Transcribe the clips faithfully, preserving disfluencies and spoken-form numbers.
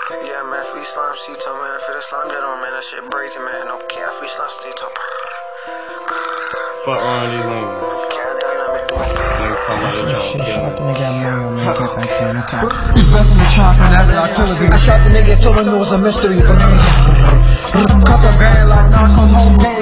Yeah, man, free slime, she told me, for the slime that on, man, that shit breaking, man. No cap, free slime, still talk. Fuck wrong with these niggas. Niggas talking about they trying to kill me. Nigga got money on me, cap back here, no cap. You best in the trap and that artillery. I shot the nigga, told him it was a mystery. Cut the bag like narcos, home day.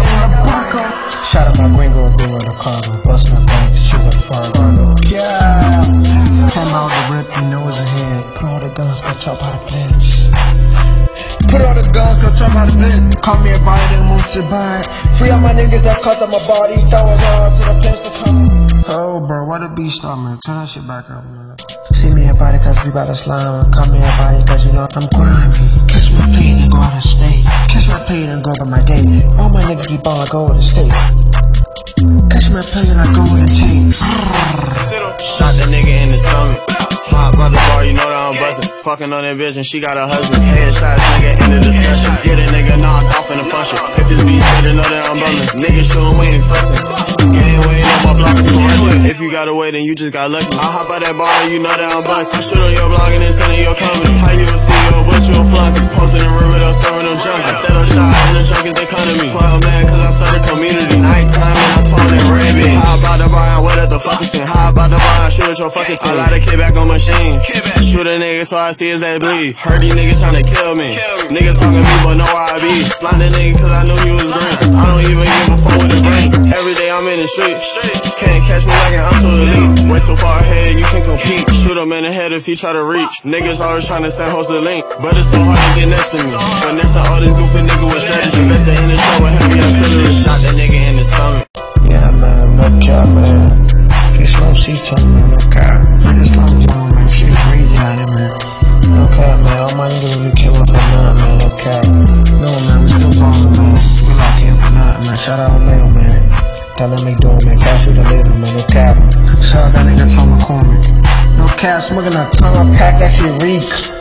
Shot at my gringo, blue in the cargo. Bust my banks, shoot a Fargo. Yeah. Came out the rip, you know it's ahead. Put all the guns, go chop out the plans. Put all the guns, go chop out the plans. Call me a body, then move to buy. Free all my niggas that cut up my body. Throw it all to the place to come. Oh, bro, what a beast on, man. Turn that shit back up, man. See me a body cause we bout to slime. Call me a body cause you know I'm grimy. Catch my plane and go out of state. Catch my plane and go to my day. All my niggas be ballin', go to the state. Catch my plane and I go with a tape. Shot the nigga in the stomach. Hop by the bar, you know that I'm bustin'. Fucking on that bitch and she got a husband. Headshots, nigga, end of discussion. Get a nigga knocked off in the function. If this beat better, know that I'm bumming. Niggas shootin', we ain't fussin'. Getting way on my block is corruption. If you got away, then you just got lucky. I hop by that bar and you know that I'm bustin'. Shoot on your blog and then send in your company. How you a C E O, but you a flunky. Postin' in Riverdale, serving them junkies. I set up shot and the junkies, they come to me. twelve man, cause I serve the community. Nighttime and I told them rabbit. How about the bar and what at the fucking scene? How about the bar and shoot at your fucking team? I light a kid back on machine. Shoot a nigga so I see his they bleed. Heard these niggas tryna kill me. Niggas talking me but know where I be. Slime the nigga cause I knew you was green. I don't even give a fuck with the brain. Every day I'm in the street. Can't catch me like I'm too elite. Way too far ahead you can't compete. Shoot him in the head if he try to reach. Niggas always tryna send hoes the link, but it's so hard to get next to me. Finesse all this goofy nigga with strategy. Invested in the show with heavy artillery. Shot that nigga in the stomach. Yeah, man, no cap, man. This slow seats on me, no cap. This slow zone, man, shit crazy out there, man. No cap, man, all my niggas really kill up for nothing, man, no cap. No, man, we still ballin', man. We lock in for nothing, man. Shout out Leo, man. That let me do it, man. Cash with the label, man, no cap. Shout out that nigga Tom McCormick. No cap, smoking a ton of pack, that shit reek.